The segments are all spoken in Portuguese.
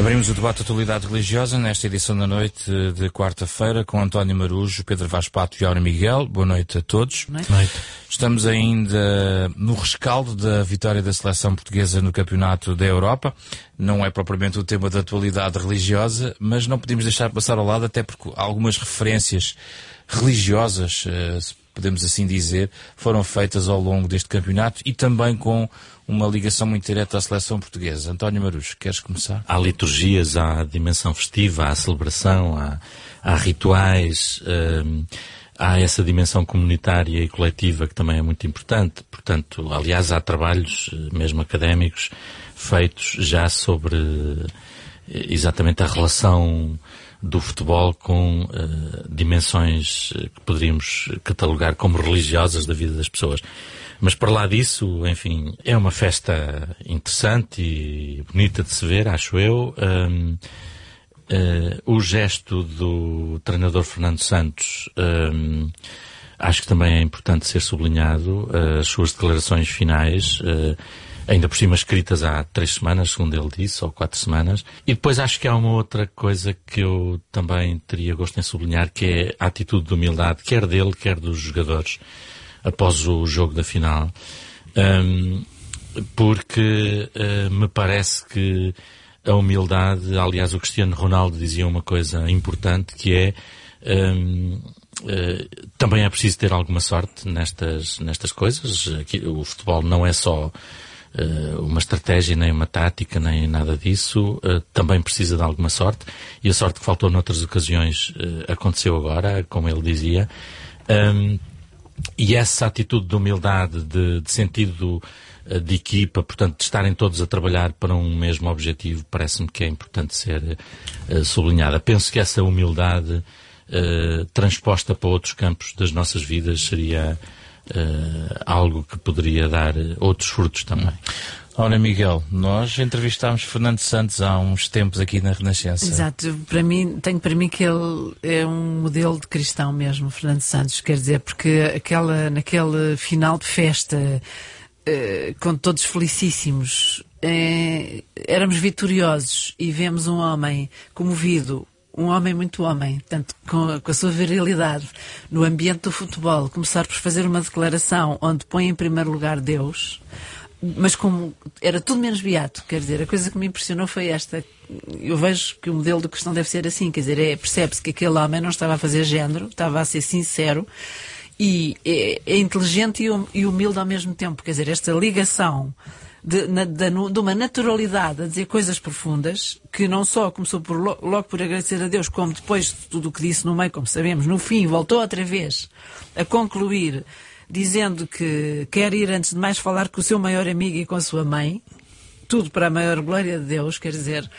Abrimos o debate de atualidade religiosa nesta edição da noite de quarta-feira com António Marujo, Pedro Vaz Pato e Aura Miguel. Boa noite a todos. Boa noite. Estamos ainda no rescaldo da vitória da seleção portuguesa no Campeonato da Europa. Não é propriamente o tema da atualidade religiosa, mas não podemos deixar passar ao lado, até porque algumas referências religiosas, podemos assim dizer, foram feitas ao longo deste campeonato e também com uma ligação muito direta à seleção portuguesa. António Marujo, queres começar? Há liturgias, há dimensão festiva, há celebração, há rituais, há essa dimensão comunitária e coletiva que também é muito importante. Portanto, aliás, há trabalhos, mesmo académicos, feitos já sobre exatamente a relação do futebol com dimensões que poderíamos catalogar como religiosas da vida das pessoas. Mas para lá disso, enfim, é uma festa interessante e bonita de se ver, acho eu. O gesto do treinador Fernando Santos, acho que também é importante ser sublinhado. As suas declarações finais, ainda por cima escritas há 3 semanas, segundo ele disse, ou 4 semanas. E depois acho que há uma outra coisa que eu também teria gosto em sublinhar, que é a atitude de humildade, quer dele, quer dos jogadores, após o jogo da final. Porque me parece que a humildade, aliás, o Cristiano Ronaldo dizia uma coisa importante, que é também é preciso ter alguma sorte nestas coisas. Aqui, o futebol não é só uma estratégia, nem uma tática, nem nada disso. Também precisa de alguma sorte, e a sorte que faltou noutras ocasiões aconteceu agora, como ele dizia. E essa atitude de humildade, de sentido de equipa, portanto, de estarem todos a trabalhar para um mesmo objetivo, parece-me que é importante ser sublinhada. Penso que essa humildade transposta para outros campos das nossas vidas seria algo que poderia dar outros frutos também. Ora, Miguel, nós entrevistámos Fernando Santos há uns tempos aqui na Renascença. Exato, tenho para mim que ele é um modelo de cristão mesmo, Fernando Santos, quer dizer, porque naquele final de festa, com todos felicíssimos, éramos vitoriosos e vemos um homem comovido, um homem muito homem, tanto com a sua virilidade, no ambiente do futebol, começar por fazer uma declaração onde põe em primeiro lugar Deus, mas como era tudo menos beato, quer dizer, a coisa que me impressionou foi esta. Eu vejo que o modelo do cristão deve ser assim, quer dizer, percebe-se que aquele homem não estava a fazer género, estava a ser sincero e é inteligente e humilde ao mesmo tempo, quer dizer, esta ligação de uma naturalidade a dizer coisas profundas, que não só começou logo por agradecer a Deus, como depois de tudo o que disse no meio, como sabemos, no fim voltou outra vez a concluir dizendo que quer ir, antes de mais, falar com o seu maior amigo e com a sua mãe, tudo para a maior glória de Deus, quer dizer,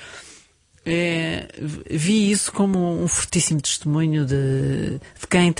vi isso como um fortíssimo testemunho de quem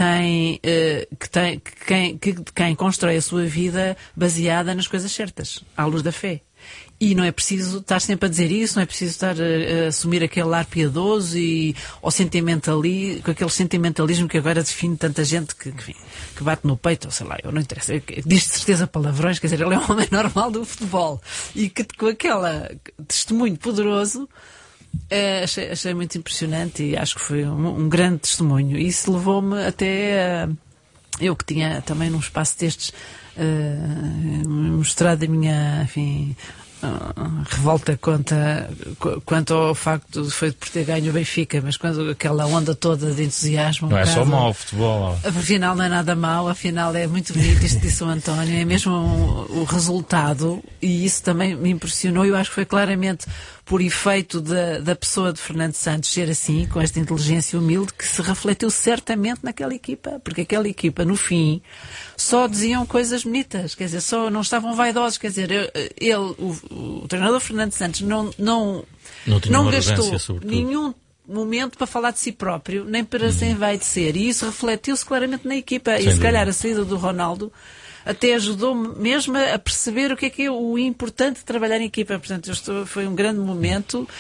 quem constrói a sua vida baseada nas coisas certas, à luz da fé. E não é preciso estar sempre a dizer isso, não é preciso estar a assumir aquele ar piedoso ou com aquele sentimentalismo que agora define tanta gente que bate no peito, ou sei lá, eu não interessa, diz de certeza palavrões, quer dizer, ele é um homem normal do futebol e que com aquele testemunho poderoso achei muito impressionante e acho que foi um grande testemunho. E isso levou-me até eu que tinha também num espaço destes mostrado a minha, enfim, revolta quanto ao facto de por ter ganho o Benfica, mas quando aquela onda toda de entusiasmo, não é só mau o futebol, afinal não é nada mau, afinal é muito bonito, isto disse o António, é mesmo o resultado, e isso também me impressionou. Eu acho que foi claramente por efeito da pessoa de Fernando Santos ser assim, com esta inteligência humilde, que se refletiu certamente naquela equipa, porque aquela equipa, no fim, só diziam coisas bonitas, quer dizer, só não estavam vaidosos, quer dizer, o treinador Fernando Santos não gastou nenhum momento para falar de si próprio, nem para se envaidecer, e isso refletiu-se claramente na equipa. E se calhar a saída do Ronaldo até ajudou-me mesmo a perceber o que é o importante de trabalhar em equipa. Portanto, foi um grande momento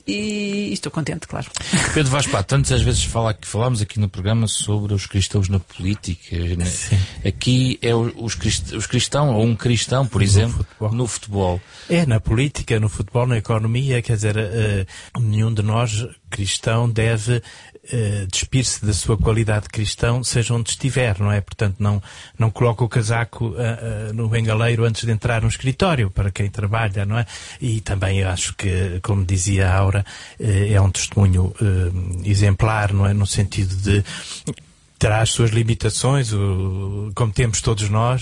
e estou contente, claro. Pedro Vaz Pato, tantas vezes falámos aqui no programa sobre os cristãos na política. Né? Aqui é os cristãos, ou um cristão, por exemplo, no futebol. É, na política, no futebol, na economia, quer dizer, nenhum de nós, cristão, deve despir-se da sua qualidade de cristão, seja onde estiver, não é? Portanto, não coloca o casaco no bengaleiro antes de entrar no escritório, para quem trabalha, não é? E também acho que, como dizia a Aura, é um testemunho exemplar, não é? No sentido de terá as suas limitações, como temos todos nós,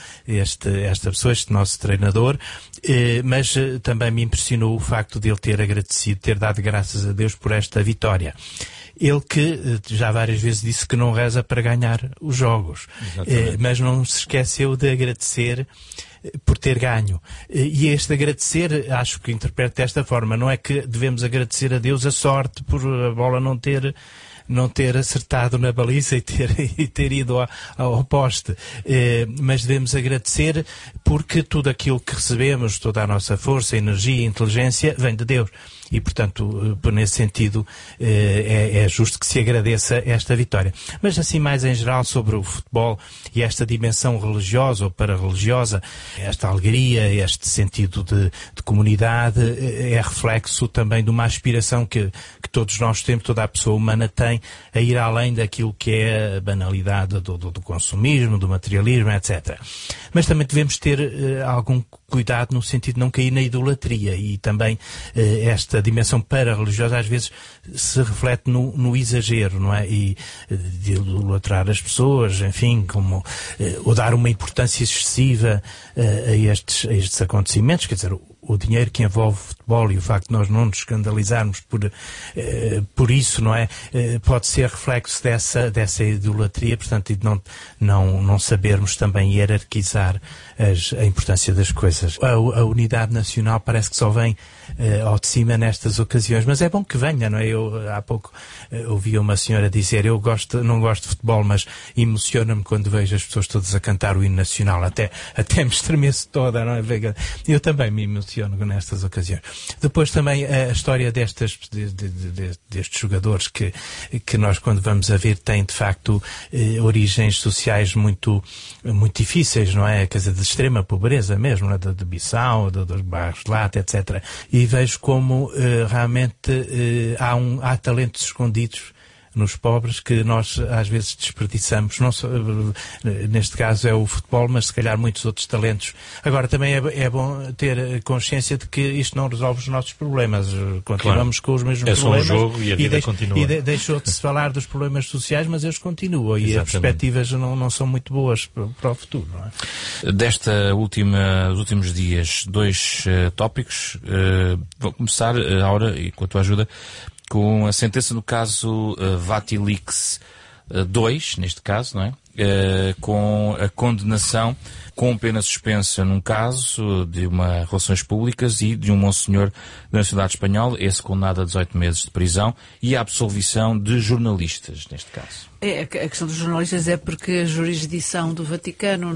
esta pessoa, este nosso treinador, mas também me impressionou o facto de ele ter agradecido, ter dado graças a Deus por esta vitória. Ele que já várias vezes disse que não reza para ganhar os jogos, mas não se esqueceu de agradecer por ter ganho. E este agradecer, acho que interpreto desta forma, não é que devemos agradecer a Deus a sorte por a bola não ter acertado na baliza e ter ido ao poste. Mas devemos agradecer porque tudo aquilo que recebemos, toda a nossa força, energia e inteligência vem de Deus. E, portanto, nesse sentido, é justo que se agradeça esta vitória. Mas, assim, mais em geral, sobre o futebol e esta dimensão religiosa ou para-religiosa, esta alegria, este sentido de comunidade, é reflexo também de uma aspiração que todos nós temos, toda a pessoa humana tem, a ir além daquilo que é a banalidade do consumismo, do materialismo, etc. Mas também devemos ter algum cuidado no sentido de não cair na idolatria, e também esta dimensão para-religiosa às vezes se reflete no exagero, não é? E de idolatrar as pessoas, enfim, ou dar uma importância excessiva a estes acontecimentos, quer dizer, o dinheiro que envolve o futebol e o facto de nós não nos escandalizarmos por isso, não é? Pode ser reflexo dessa idolatria, portanto, e de não sabermos também hierarquizar a importância das coisas. A unidade nacional parece que só vem ao de cima nestas ocasiões, mas é bom que venha, não é? Eu há pouco ouvi uma senhora dizer, não gosto de futebol, mas emociona-me quando vejo as pessoas todas a cantar o hino nacional, até me estremeço toda, não é? Eu também me emociono nestas ocasiões. Depois também a história destes jogadores que nós, quando vamos a ver, têm de facto origens sociais muito, muito difíceis, não é? Quer dizer, de extrema pobreza mesmo, não é? De Bissau, dos bairros de Lata, etc. E vejo como realmente há talentos escondidos nos pobres que nós às vezes desperdiçamos. Não só, neste caso é o futebol, mas se calhar muitos outros talentos. Agora também é bom ter consciência de que isto não resolve os nossos problemas. Continuamos com os mesmos problemas. É só um jogo e a vida continua. E deixou de se falar dos problemas sociais, mas eles continuam. E as perspectivas não são muito boas para o futuro. Não é? Dos últimos dias, 2 tópicos. Vou começar, Aura, e com a tua ajuda, com a sentença no caso Vatilix 2, neste caso, não é? Com a condenação com pena suspensa num caso de relações públicas e de um monsenhor da nacionalidade espanhola, esse condenado a 18 meses de prisão, e a absolvição de jornalistas, neste caso. A questão dos jornalistas é porque a jurisdição do Vaticano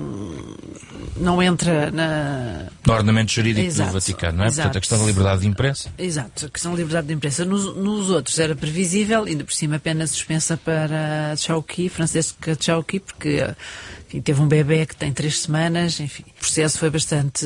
não entra no ordenamento jurídico do Vaticano, não é? Portanto, a questão da liberdade de imprensa. Exato, a questão da liberdade de imprensa. Nos outros era previsível, ainda por cima pena suspensa para Francisco Chauqui, porque enfim, teve um bebê que tem 3 semanas, enfim, o processo foi bastante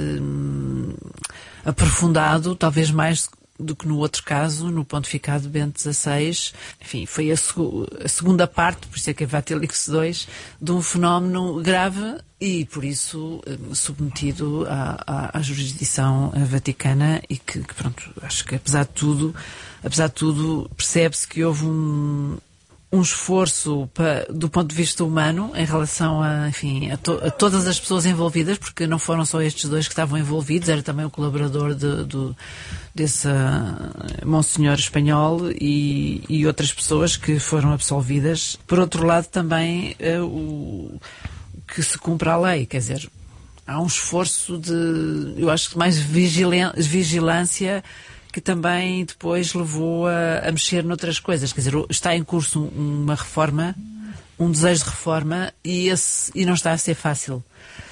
aprofundado, talvez mais do que no outro caso, no pontificado de Bento XVI. Enfim, foi a segunda parte, por isso é que é Vatilix 2, de um fenómeno grave e, por isso, submetido à jurisdição vaticana e que, pronto, acho que apesar de tudo, percebe-se que houve um esforço do ponto de vista humano em relação a todas as pessoas envolvidas, porque não foram só estes 2 que estavam envolvidos, era também o colaborador desse monsenhor espanhol e outras pessoas que foram absolvidas. Por outro lado, também que se cumpra a lei, quer dizer, há um esforço eu acho que mais vigilância, que também depois levou a mexer noutras coisas. Quer dizer, está em curso uma reforma um desejo de reforma e não está a ser fácil.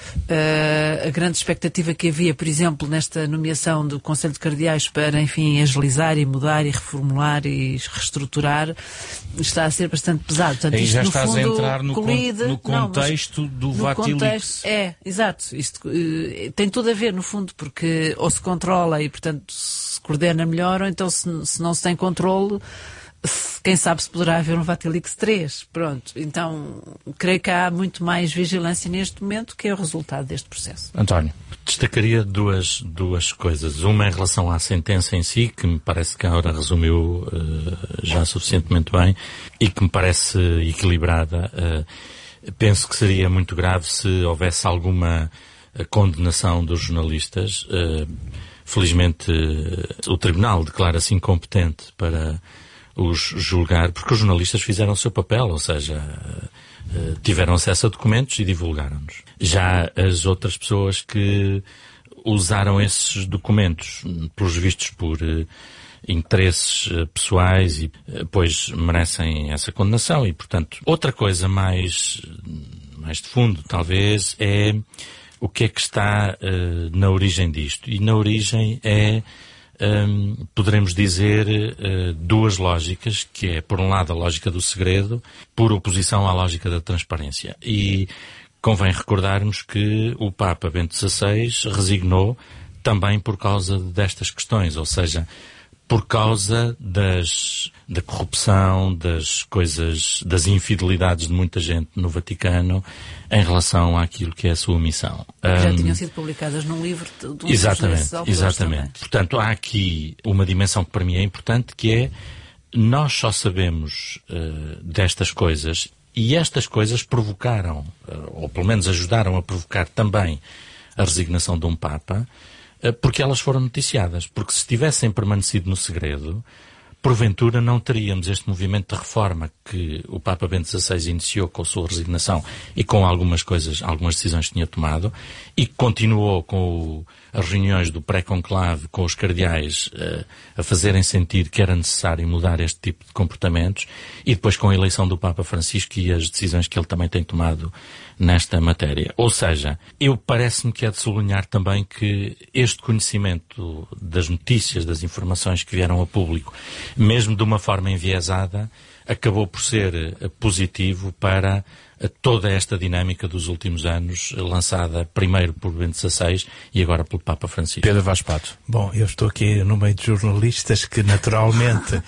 A grande expectativa que havia, por exemplo, nesta nomeação do Conselho de Cardeais para, enfim, agilizar e mudar e reformular e reestruturar, está a ser bastante pesado. Portanto, aí isto, já no estás fundo, a entrar no contexto do Vatilix. Exato. Isto tem tudo a ver, no fundo, porque ou se controla e, portanto, se coordena melhor, ou então se não se tem controle, quem sabe se poderá haver um Vatilix 3. Pronto. Então, creio que há muito mais vigilância neste momento, que é o resultado deste processo. António. Destacaria duas coisas. Uma em relação à sentença em si, que me parece que a Aura resumiu já suficientemente bem e que me parece equilibrada. Penso que seria muito grave se houvesse alguma condenação dos jornalistas. Felizmente, o Tribunal declara-se incompetente para os julgar, porque os jornalistas fizeram o seu papel, ou seja, tiveram acesso a documentos e divulgaram-nos. Já as outras pessoas que usaram esses documentos, pelos vistos por interesses pessoais, e pois merecem essa condenação. E, portanto, outra coisa mais de fundo, talvez, é o que é que está na origem disto. E na origem poderemos dizer, duas lógicas, que é, por um lado, a lógica do segredo, por oposição à lógica da transparência. E convém recordarmos que o Papa Bento XVI resignou também por causa destas questões, ou seja, por causa da corrupção, das infidelidades de muita gente no Vaticano em relação àquilo que é a sua missão. Já tinham sido publicadas num livro de um desses autores. Exatamente. Portanto, há aqui uma dimensão que para mim é importante, que é, nós só sabemos destas coisas, e estas coisas provocaram, ou pelo menos ajudaram a provocar também a resignação de um Papa, porque elas foram noticiadas. Porque se tivessem permanecido no segredo, porventura não teríamos este movimento de reforma que o Papa Bento XVI iniciou com a sua resignação e com algumas decisões que tinha tomado, e que continuou com as reuniões do pré-conclave com os cardeais a fazerem sentir que era necessário mudar este tipo de comportamentos, e depois com a eleição do Papa Francisco e as decisões que ele também tem tomado nesta matéria. Ou seja, parece-me que é de sublinhar também que este conhecimento das notícias, das informações que vieram a público, mesmo de uma forma enviesada, acabou por ser positivo para toda esta dinâmica dos últimos anos, lançada primeiro por Bento XVI e agora pelo Papa Francisco. Pedro Vaz Pato. Bom, eu estou aqui no meio de jornalistas que naturalmente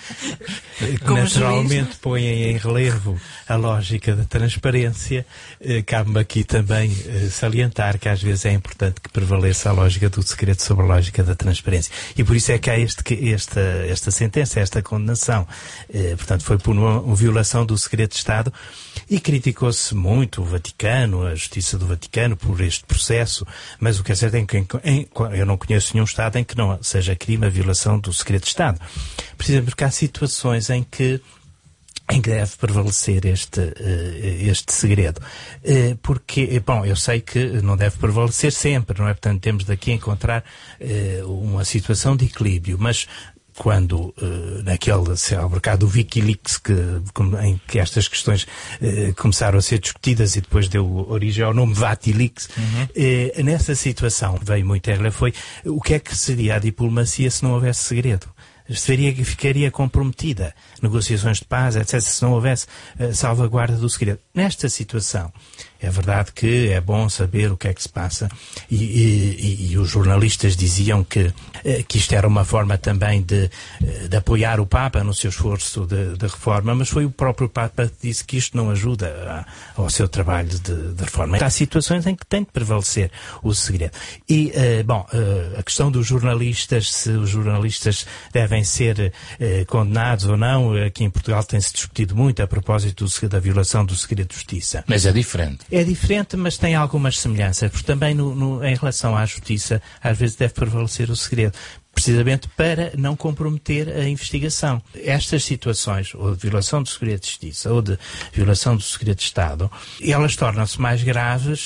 põem em relevo a lógica da transparência. Cabe-me aqui também salientar que às vezes é importante que prevaleça a lógica do segredo sobre a lógica da transparência. E por isso é que há esta sentença, esta condenação. Portanto, foi por uma violação do segredo de Estado, e criticou-se muito o Vaticano, a Justiça do Vaticano, por este processo, mas o que é certo é que eu não conheço nenhum Estado em que não seja crime a violação do segredo de Estado. Precisamente porque há situações em que deve prevalecer este segredo. Porque, bom, eu sei que não deve prevalecer sempre, não é? Portanto, temos daqui a encontrar uma situação de equilíbrio, mas quando naquele mercado do Wikileaks em que estas questões começaram a ser discutidas e depois deu origem ao nome Vatilix, nessa situação veio muito foi o que é que seria a diplomacia se não houvesse segredo? Ficaria comprometida negociações de paz, etc., se não houvesse salvaguarda do segredo. Nesta situação, é verdade que é bom saber o que é que se passa, e os jornalistas diziam que isto era uma forma também de apoiar o Papa no seu esforço de reforma, mas foi o próprio Papa que disse que isto não ajuda ao seu trabalho de reforma. Há situações em que tem de prevalecer o segredo. E, a questão dos jornalistas, se os jornalistas devem ser condenados ou não, aqui em Portugal tem-se discutido muito a propósito da violação do segredo de justiça. Mas é diferente. É diferente, mas tem algumas semelhanças, porque também em relação à justiça, às vezes deve prevalecer o segredo, precisamente para não comprometer a investigação. Estas situações, ou de violação do segredo de justiça, ou de violação do segredo de Estado, elas tornam-se mais graves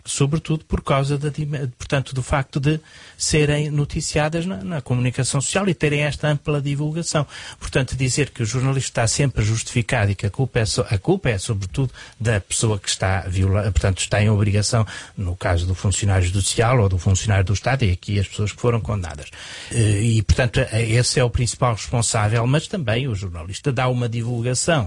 sobretudo por causa portanto, do facto de serem noticiadas na comunicação social e terem esta ampla divulgação. Portanto, dizer que o jornalista está sempre justificado e que a culpa é sobretudo da pessoa que está portanto, está em obrigação, no caso do funcionário judicial ou do funcionário do Estado, e aqui as pessoas que foram condenadas. E, portanto, esse é o principal responsável, mas também o jornalista dá uma divulgação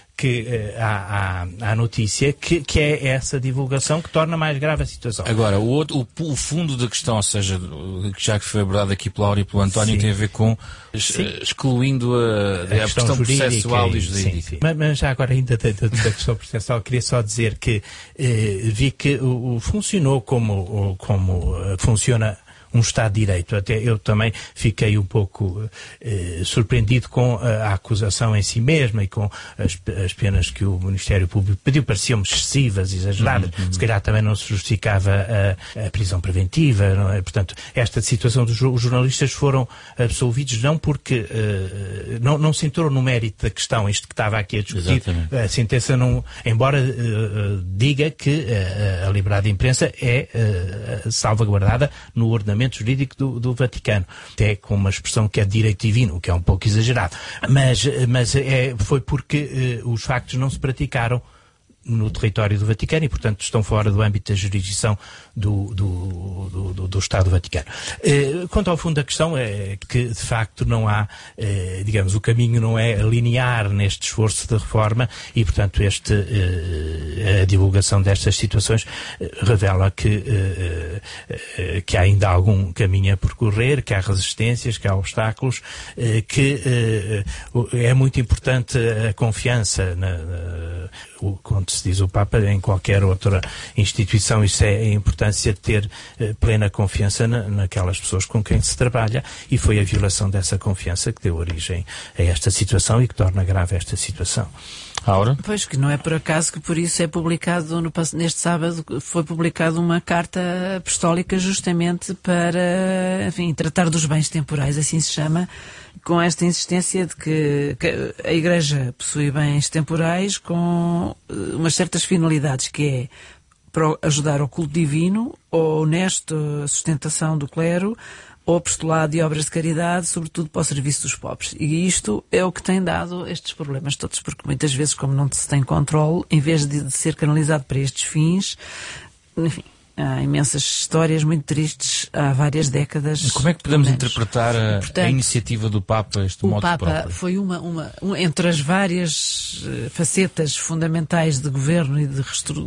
à notícia, que é essa divulgação que torna mais grave a situação. Agora, o fundo da questão, ou seja, já que foi abordado aqui pela Laura e pelo António, sim, tem a ver com excluindo a questão processual e jurídica. Mas já agora, ainda da questão processual, queria só dizer que vi que funcionou como funciona um Estado de Direito. Até eu também fiquei um pouco surpreendido com a acusação em si mesma e com as penas que o Ministério Público pediu. Pareciam excessivas, exageradas. Se calhar também não se justificava a prisão preventiva. Não é? Portanto, esta situação dos jornalistas foram absolvidos não porque não se entrou no mérito da questão, isto que estava aqui a discutir. Exatamente. A sentença não, embora diga que a liberdade de imprensa é salvaguardada no ordenamento jurídico do Vaticano, até com uma expressão que é direito divino, que é um pouco exagerado, mas foi porque os factos não se praticaram no território do Vaticano e, portanto, estão fora do âmbito da jurisdição do Estado do Vaticano. Quanto ao fundo da questão, é que, de facto, não há, digamos, o caminho não é linear neste esforço de reforma e, portanto, a divulgação destas situações revela que há ainda algum caminho a percorrer, que há resistências, que há obstáculos, que é muito importante a confiança quando se diz o Papa, em qualquer outra instituição, isso é a importância de ter plena confiança naquelas pessoas com quem se trabalha, e foi a violação dessa confiança que deu origem a esta situação e que torna grave esta situação. Aura? Pois, que não é por acaso que por isso é publicado, neste sábado, foi publicada uma carta apostólica justamente para, enfim, tratar dos bens temporais, assim se chama, com esta insistência de que a Igreja possui bens temporais com umas certas finalidades, que é para ajudar ao culto divino, ou honesta sustentação do clero, ou apostolado e obras de caridade, sobretudo para o serviço dos pobres. E isto é o que tem dado estes problemas todos, porque muitas vezes, como não se tem controle, em vez de ser canalizado para estes fins, enfim, há imensas histórias muito tristes há várias décadas. Como é que podemos interpretar a iniciativa do Papa, este modo próprio? O Papa foi entre as várias facetas fundamentais de governo e de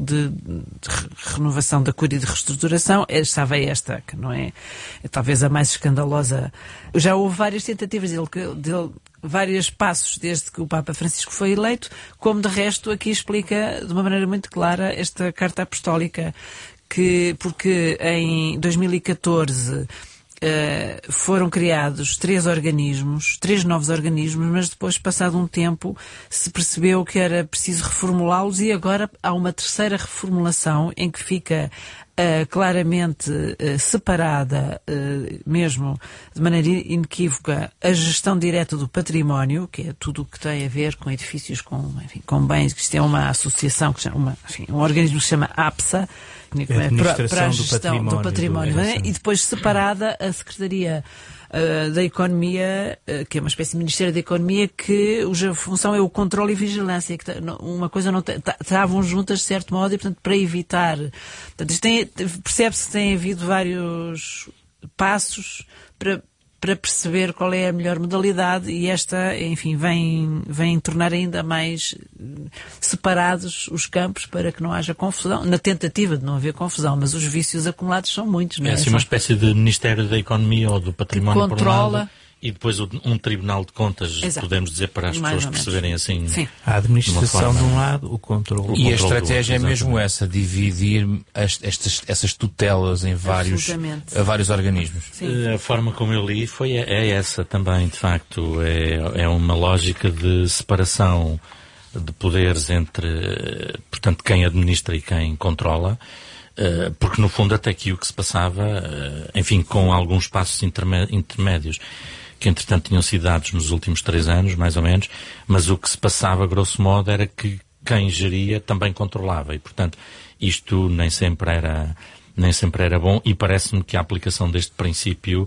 renovação da cura e de reestruturação, estava esta, que não é talvez a mais escandalosa. Já houve várias tentativas dele, vários passos desde que o Papa Francisco foi eleito, como de resto aqui explica de uma maneira muito clara esta carta apostólica, porque em 2014 foram criados 3 novos organismos, mas depois, passado um tempo, se percebeu que era preciso reformulá-los, e agora há uma terceira reformulação em que fica claramente separada, mesmo de maneira inequívoca, a gestão direta do património, que é tudo o que tem a ver com edifícios, com bens, que isto é uma associação, um organismo que se chama APSA, para a gestão do património, e depois separada a Secretaria da Economia, que é uma espécie de Ministério da Economia, cuja função é o controle e vigilância, que uma coisa não estavam juntas de certo modo, e portanto para evitar, percebe-se que tem havido vários passos para perceber qual é a melhor modalidade, e esta, enfim, vem tornar ainda mais separados os campos para que não haja confusão, na tentativa de não haver confusão, mas os vícios acumulados são muitos. Não é? É assim uma espécie de Ministério da Economia ou do Património, que controla, por um lado, e depois um Tribunal de Contas, exato, podemos dizer, para as pessoas perceberem assim. Sim. A administração de um lado, o controle. E a estratégia é mesmo essa, dividir essas tutelas em vários organismos. Sim. A forma como eu li é essa também, de facto. É uma lógica de separação de poderes entre, portanto, quem administra e quem controla. Porque, no fundo, até aqui o que se passava, enfim, com alguns passos intermédios, que entretanto tinham sido dados nos últimos 3 anos, mais ou menos, mas o que se passava, grosso modo, era que quem geria também controlava. E, portanto, isto nem sempre era bom, e parece-me que a aplicação deste princípio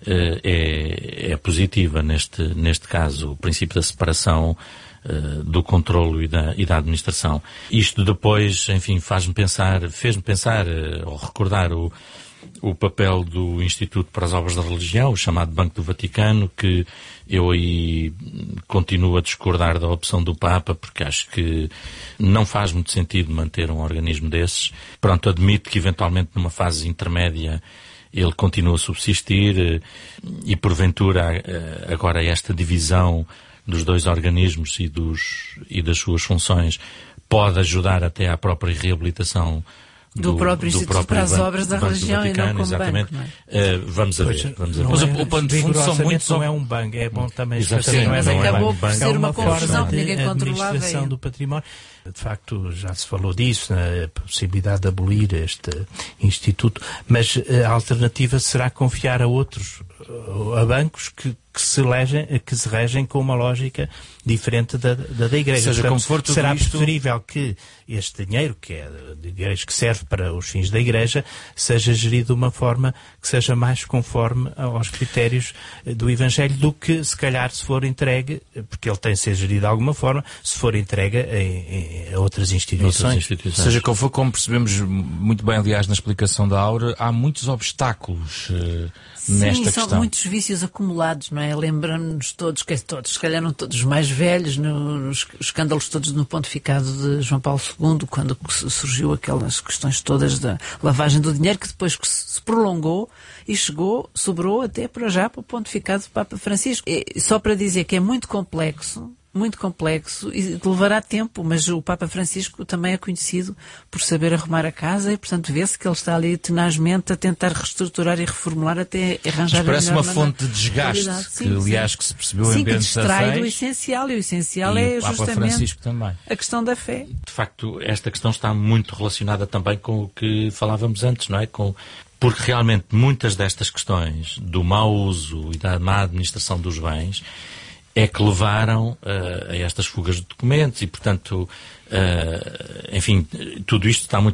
é positiva neste caso, o princípio da separação do controlo e da administração. Isto depois, enfim, fez-me pensar ou recordar o papel do Instituto para as Obras da Religião, o chamado Banco do Vaticano, que eu aí continuo a discordar da opção do Papa, porque acho que não faz muito sentido manter um organismo desses. Pronto, admito que eventualmente numa fase intermédia ele continua a subsistir e porventura agora esta divisão dos dois organismos e das suas funções pode ajudar até à própria reabilitação do próprio Instituto para as Obras da Religião e não como exatamente. Banco, não é? Vamos a ver. Mas o plano de fundo são muitos... Não é um banco, é bom também... Mas acabou por ser uma confusão que ninguém controlava. Administração do património. De facto, já se falou disso, na possibilidade de abolir este Instituto, mas a alternativa será confiar a outros, a bancos que se regem com uma lógica diferente da Igreja. Seja, portanto, será preferível que este dinheiro, que é de Igreja, que serve para os fins da Igreja, seja gerido de uma forma que seja mais conforme aos critérios do Evangelho do que, se calhar, se for entregue, porque ele tem de ser gerido de alguma forma, se for entregue a outras instituições. Seja qual for, como percebemos muito bem, aliás, na explicação da Aura, há muitos obstáculos nesta questão. Sim, são muitos vícios acumulados, não é? Lembramos-nos todos, se calhar não todos os mais velhos, nos escândalos todos no pontificado de João Paulo II, quando surgiu aquelas questões todas da lavagem do dinheiro, que depois se prolongou e sobrou até para o pontificado do Papa Francisco. Só para dizer que é muito complexo e levará tempo, mas o Papa Francisco também é conhecido por saber arrumar a casa e, portanto, vê-se que ele está ali tenazmente a tentar reestruturar e reformular até arranjar a melhor maneira. Parece uma fonte de desgaste, aliás, que se percebeu em Bento XVI. Que distrai do essencial, e o essencial é justamente a questão da fé. De facto, esta questão está muito relacionada também com o que falávamos antes, não é? Porque realmente muitas destas questões do mau uso e da má administração dos bens é que levaram a estas fugas de documentos e, portanto, enfim, tudo isto está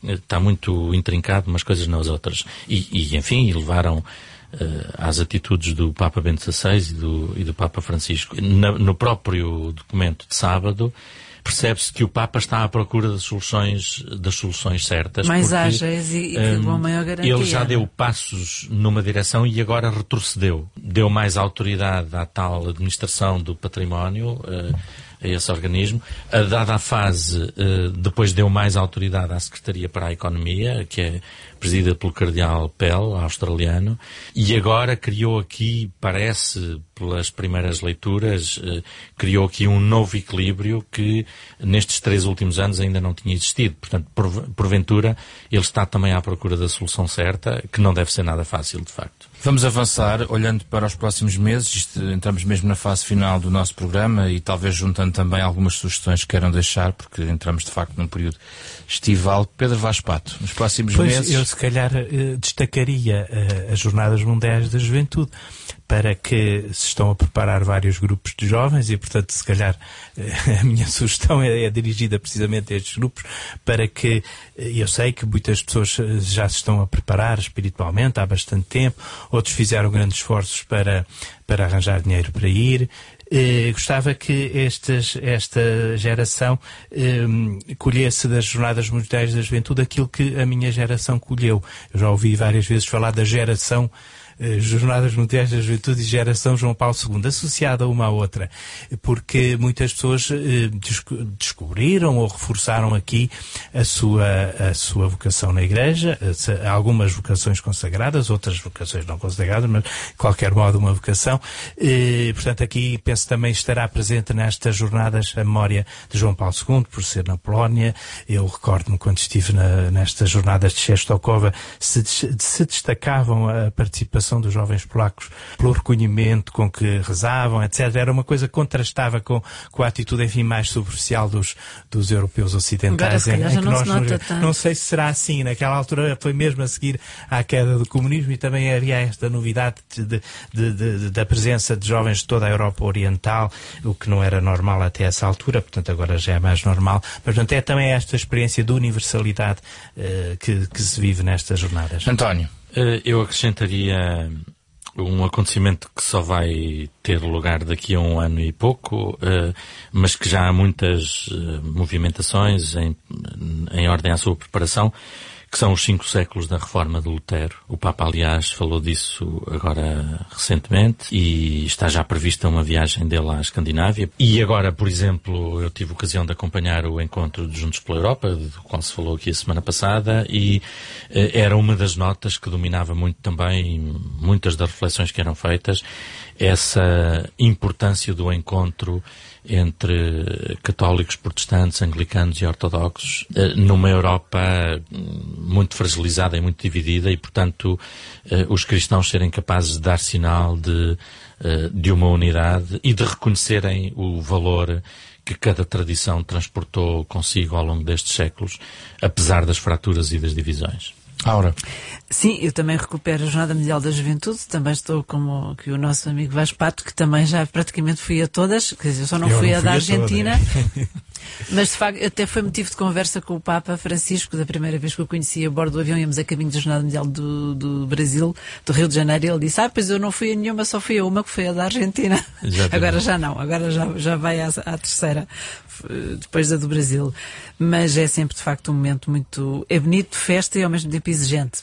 muito intrincado umas coisas nas outras. Enfim, levaram às atitudes do Papa Bento XVI e do Papa Francisco. No próprio documento de sábado, percebe-se que o Papa está à procura das soluções certas. Mais ágeis e que dão maior garantia. Ele já deu passos numa direção e agora retrocedeu. Deu mais autoridade à tal administração do património, a esse organismo. Dada a fase, depois deu mais autoridade à Secretaria para a Economia, que é presidida pelo Cardeal Pell, australiano, e agora criou aqui, parece, pelas primeiras leituras, criou aqui um novo equilíbrio que nestes 3 últimos anos ainda não tinha existido. Portanto, porventura, ele está também à procura da solução certa, que não deve ser nada fácil, de facto. Vamos avançar, olhando para os próximos meses. Entramos mesmo na fase final do nosso programa e talvez juntando também algumas sugestões que queiram deixar, porque entramos de facto num período estival. Pedro Vaz Pato, nos próximos meses... Eu se calhar destacaria as Jornadas Mundiais da Juventude, para que se estão a preparar vários grupos de jovens e, portanto, se calhar a minha sugestão é dirigida precisamente a estes grupos, para que, eu sei que muitas pessoas já se estão a preparar espiritualmente há bastante tempo, outros fizeram grandes esforços para arranjar dinheiro para ir. Gostava que esta geração colhesse das Jornadas Mundiais da Juventude aquilo que a minha geração colheu. Eu já ouvi várias vezes falar da geração Jornadas Mundiais da Juventude e Geração João Paulo II, associada uma à outra, porque muitas pessoas descobriram ou reforçaram aqui a sua vocação na Igreja, algumas vocações consagradas, outras vocações não consagradas, mas de qualquer modo uma vocação. Portanto, aqui penso também estará presente nestas jornadas a memória de João Paulo II, por ser na Polónia. Eu recordo-me quando estive nestas jornadas de Częstochowa, se destacavam a participação preocupação dos jovens polacos pelo recolhimento com que rezavam, etc. Era uma coisa que contrastava com a atitude, enfim, mais superficial dos europeus ocidentais. Não sei se será assim. Naquela altura foi mesmo a seguir à queda do comunismo e também havia esta novidade da presença de jovens de toda a Europa Oriental, o que não era normal até essa altura, portanto agora já é mais normal. Mas, portanto, é também esta experiência de universalidade que se vive nestas jornadas. António. Eu acrescentaria um acontecimento que só vai ter lugar daqui a 1 ano e pouco, mas que já há muitas movimentações em ordem à sua preparação, que são os 5 séculos da reforma de Lutero. O Papa, aliás, falou disso agora recentemente e está já prevista uma viagem dele à Escandinávia. E agora, por exemplo, eu tive a ocasião de acompanhar o encontro de Juntos pela Europa, do qual se falou aqui a semana passada, e era uma das notas que dominava muito também, muitas das reflexões que eram feitas, essa importância do encontro entre católicos, protestantes, anglicanos e ortodoxos numa Europa muito fragilizada e muito dividida e, portanto, os cristãos serem capazes de dar sinal de uma unidade e de reconhecerem o valor que cada tradição transportou consigo ao longo destes séculos, apesar das fraturas e das divisões. Aura. Sim, eu também recupero a Jornada Mundial da Juventude, também estou como que o nosso amigo Vasco Pato, que também já praticamente fui a todas, quer dizer, eu só não fui a da Argentina, mas de facto até foi motivo de conversa com o Papa Francisco, da primeira vez que eu conheci a bordo do avião, íamos a caminho da Jornada Mundial do Brasil, do Rio de Janeiro, e ele disse, pois eu não fui a nenhuma, só fui a uma, que foi a da Argentina. Exatamente. Agora já não, agora já vai à terceira, depois da do Brasil. Mas é sempre de facto um momento muito, é bonito, festa e ao mesmo tempo exigente,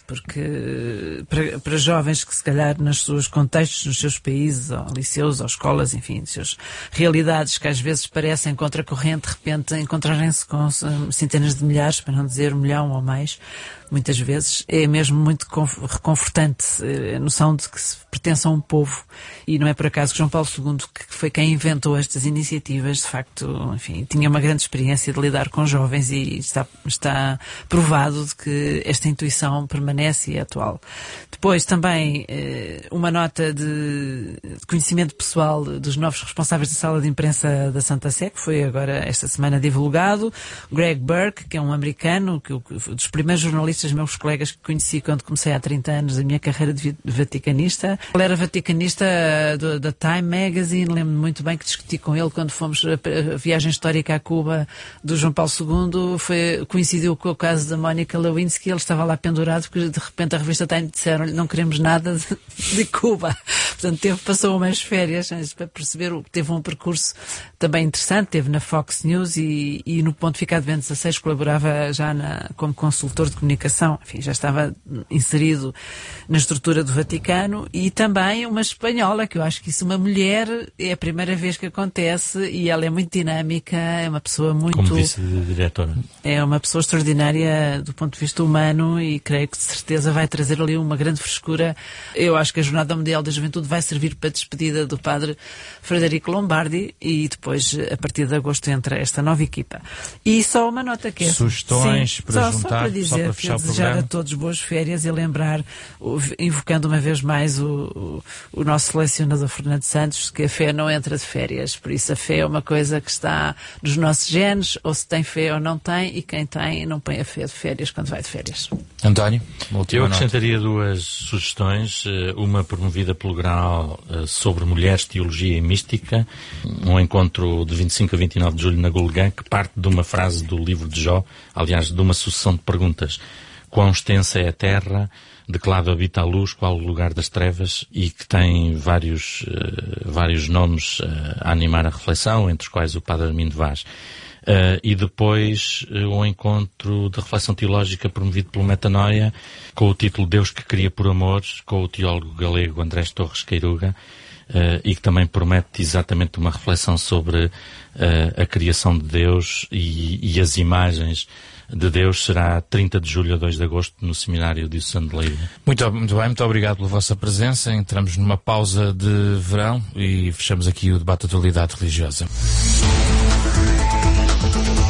porque para jovens que se calhar nos seus contextos, nos seus países, ou liceus, ou escolas, enfim, nas suas realidades que às vezes parecem contracorrente, de repente encontrarem-se com centenas de milhares, para não dizer 1 milhão ou mais, muitas vezes, é mesmo muito reconfortante a noção de que se pertence a um povo, e não é por acaso que João Paulo II, que foi quem inventou estas iniciativas, de facto, enfim, tinha uma grande experiência de lidar com jovens e está provado de que esta intuição permanece e é atual. Depois também uma nota de conhecimento pessoal dos novos responsáveis da sala de imprensa da Santa Sé, que foi agora esta semana divulgado. Greg Burke, que é um americano, dos primeiros jornalistas, meus colegas que conheci quando comecei há 30 anos a minha carreira de vaticanista. Ele era vaticanista da Time Magazine, lembro-me muito bem que discuti com ele quando fomos a viagem histórica a Cuba do João Paulo II, coincidiu com o caso da Mónica Lewinsky, ele estava lá pendurado porque de repente a revista Time disseram-lhe não queremos nada de Cuba. Portanto, passou umas férias para perceber, teve um percurso também interessante, teve na Fox News e no Pontificado Bento XVI colaborava já como consultor de comunicação, enfim, já estava inserido na estrutura do Vaticano, e também uma espanhola, que eu acho que isso, uma mulher, é a primeira vez que acontece e ela é muito dinâmica, é uma pessoa muito... Como vice-diretora. É uma pessoa extraordinária do ponto de vista humano e creio que de certeza vai trazer ali uma grande frescura. Eu acho que a Jornada Mundial da Juventude vai servir para a despedida do padre Frederico Lombardi e depois, a partir de agosto, entra esta nova equipa. E só uma nota que é... Sugestões para juntar, só para dizer, para fechar o desejar programa. a todos boas férias e lembrar, invocando uma vez mais o nosso selecionador Fernando Santos, que a fé não entra de férias, por isso a fé é uma coisa que está nos nossos genes, ou se tem fé ou não tem, e quem tem não põe a fé de férias quando vai de férias. António, uma última Eu nota. acrescentaria 2 sugestões, uma promovida pelo Graal sobre mulheres, teologia e mística, um encontro de 25 a 29 de julho na Gulgã, que parte de uma frase do livro de Jó, aliás, de uma sucessão de perguntas. Quão extensa é a terra, de que lado habita a luz, qual o lugar das trevas, e que tem vários nomes a animar a reflexão, entre os quais o Padre Armindo Vaz. E depois um encontro de reflexão teológica promovido pelo Metanoia, com o título Deus que cria por amor, com o teólogo galego Andrés Torres Queiruga, e que também promete exatamente uma reflexão sobre a criação de Deus e as imagens de Deus. Será 30 de julho a 2 de agosto no Seminário Diocesano de Leiria. Muito bem, muito obrigado pela vossa presença. Entramos numa pausa de verão e fechamos aqui o debate da atualidade religiosa.